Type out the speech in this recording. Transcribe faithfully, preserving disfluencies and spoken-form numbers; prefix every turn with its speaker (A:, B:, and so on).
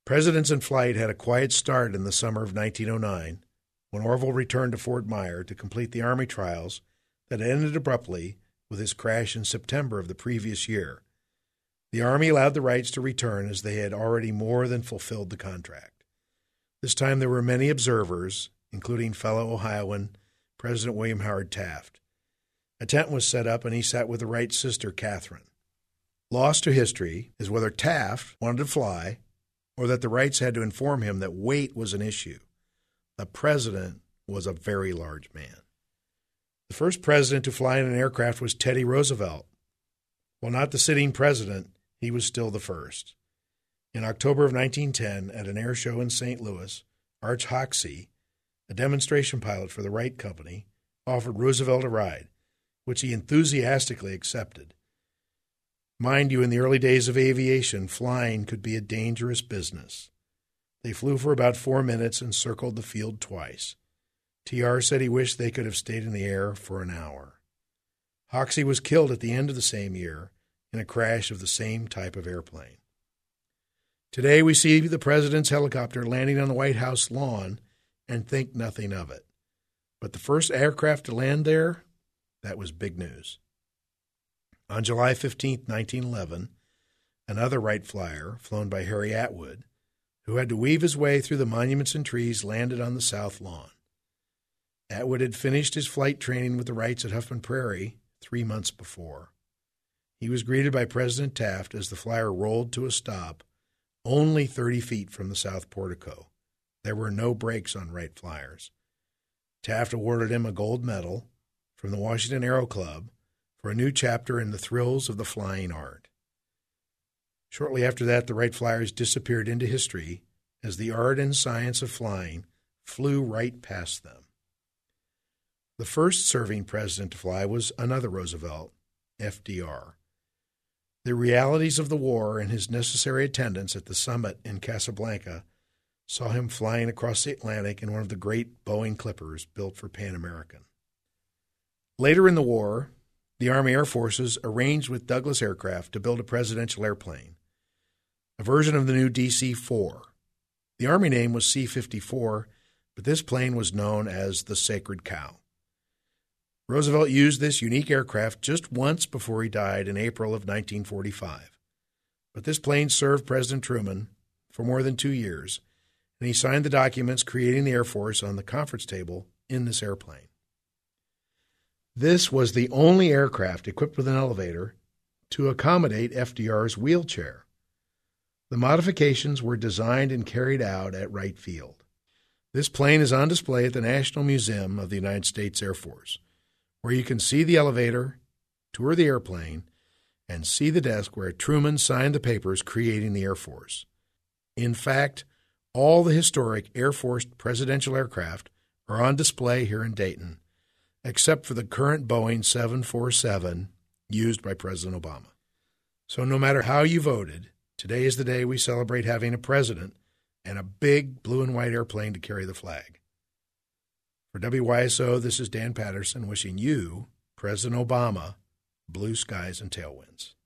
A: Presidents in Flight had a quiet start in the summer of nineteen oh nine when Orville returned to Fort Myer to complete the Army trials that ended abruptly with his crash in September of the previous year. The Army allowed the Wrights to return as they had already more than fulfilled the contract. This time there were many observers, including fellow Ohioan President William Howard Taft. A tent was set up and he sat with the Wright's sister, Catherine. Lost to history is whether Taft wanted to fly or that the Wrights had to inform him that weight was an issue. The president was a very large man. The first president to fly in an aircraft was Teddy Roosevelt. While not the sitting president, he was still the first. In October of nineteen ten, at an air show in Saint Louis, Arch Hoxsey, a demonstration pilot for the Wright Company, offered Roosevelt a ride, which he enthusiastically accepted. Mind you, in the early days of aviation, flying could be a dangerous business. They flew for about four minutes and circled the field twice. T R said he wished they could have stayed in the air for an hour. Hoxsey was killed at the end of the same year in a crash of the same type of airplane. Today we see the president's helicopter landing on the White House lawn and think nothing of it. But the first aircraft to land there, that was big news. On July fifteenth, nineteen eleven, another Wright flyer, flown by Harry Atwood, who had to weave his way through the monuments and trees, landed on the south lawn. Atwood had finished his flight training with the Wrights at Huffman Prairie three months before. He was greeted by President Taft as the flyer rolled to a stop only thirty feet from the south portico. There were no brakes on Wright flyers. Taft awarded him a gold medal from the Washington Aero Club for a new chapter in the thrills of the flying art. Shortly after that, the Wright flyers disappeared into history as the art and science of flying flew right past them. The first serving president to fly was another Roosevelt, F D R. The realities of the war and his necessary attendance at the summit in Casablanca saw him flying across the Atlantic in one of the great Boeing Clippers built for Pan American. Later in the war, the Army Air Forces arranged with Douglas Aircraft to build a presidential airplane, a version of the new D C four. The Army name was C fifty-four, but this plane was known as the Sacred Cow. Roosevelt used this unique aircraft just once before he died in April of nineteen forty-five. But this plane served President Truman for more than two years, and he signed the documents creating the Air Force on the conference table in this airplane. This was the only aircraft equipped with an elevator to accommodate F D R's wheelchair. The modifications were designed and carried out at Wright Field. This plane is on display at the National Museum of the United States Air Force, where you can see the elevator, tour the airplane, and see the desk where Truman signed the papers creating the Air Force. In fact, all the historic Air Force presidential aircraft are on display here in Dayton, except for the current Boeing seven forty-seven used by President Obama. So no matter how you voted, today is the day we celebrate having a president and a big blue and white airplane to carry the flag. For W Y S O, this is Dan Patterson wishing you, President Obama, blue skies and tailwinds.